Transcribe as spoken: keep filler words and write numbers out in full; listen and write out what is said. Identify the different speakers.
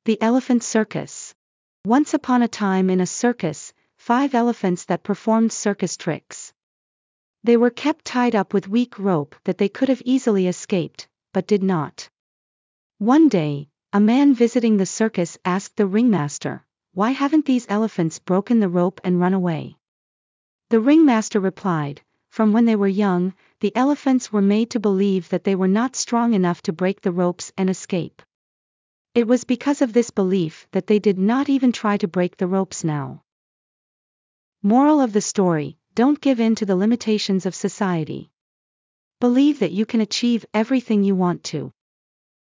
Speaker 1: The Elephant Circus. Once upon a time in a circus, five elephants that performed circus tricks. They were kept tied up with weak rope that they could have easily escaped, but did not. One day, a man visiting the circus asked the ringmaster, "Why haven't these elephants broken the rope and run away?" The ringmaster replied, "From when they were young, the elephants were made to believe that they were not strong enough to break the ropes and escape. It was because of this belief that they did not even try to break the ropes now." Moral of the story: don't give in to the limitations of society. Believe that you can achieve everything you want to.